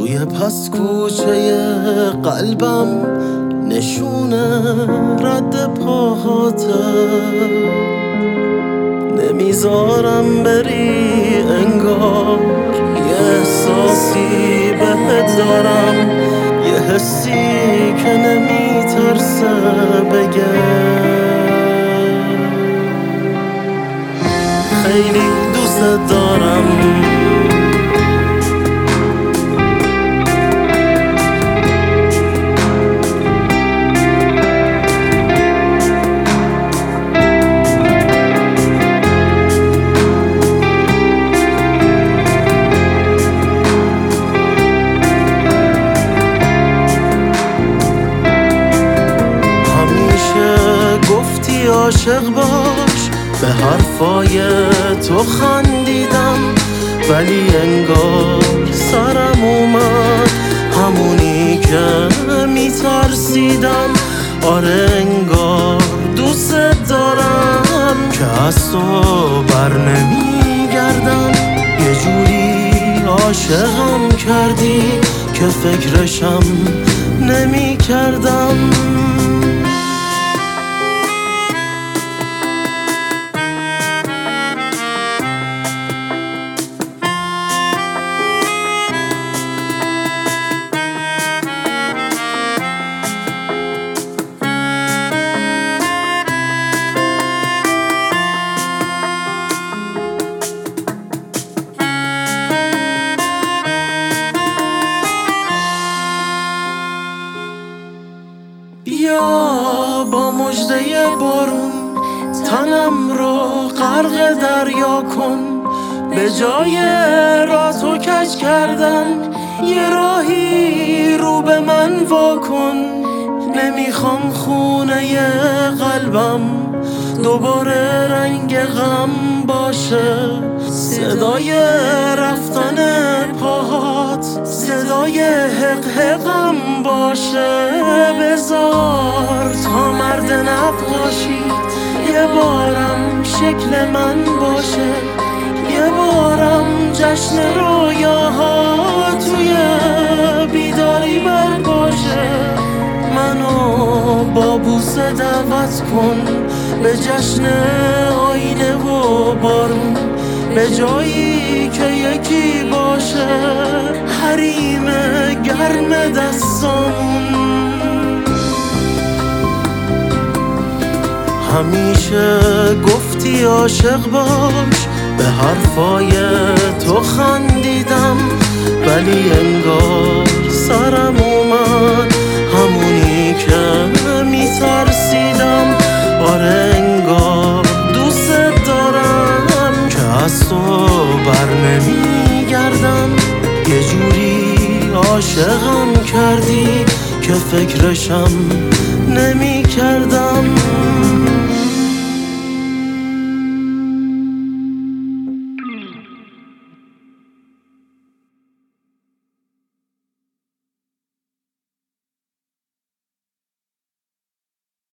توی پس کوچه قلبم نشونه رد پاهاته، نمیذارم بری انگار یه احساسی بهت دارم، یه حسی که نمیترسه بگه. خیلی دوست دارم، عاشق باش، به حرفای تو خندیدم ولی انگار سرم اومد همونی که میترسیدم. آره انگار دوست دارم که از تو بر نمیگردم، یه جوری عاشقم کردی که فکرشم نمیکردم. بیا با مژده بارون تنم رو غرق دریا کن، به جای راه تو کج کردن یه راهی رو به من واکن. نمیخوام خونه قلبم دوباره رنگ غم باشه، صدای رفتن پاهات صدای حق حقم باشه. بذار تا مرد نقاشی یه بارم شکل من باشه، یه بارم جشن رویاها توی بیداری برپاشه. منو با بوسه دعوت کن به جشن آینه و بارون، به جایی که یکی باشه حریم گرم دستامون. همیشه گفتی عاشق باش، به حرفای تو خندیدم ولی انگار سرم اومد همونی که میترسیدم. آره انگار دوست دارم که از تو بر نمیگردم، یه جوری عاشقم کردی که فکرشم نمیکردم.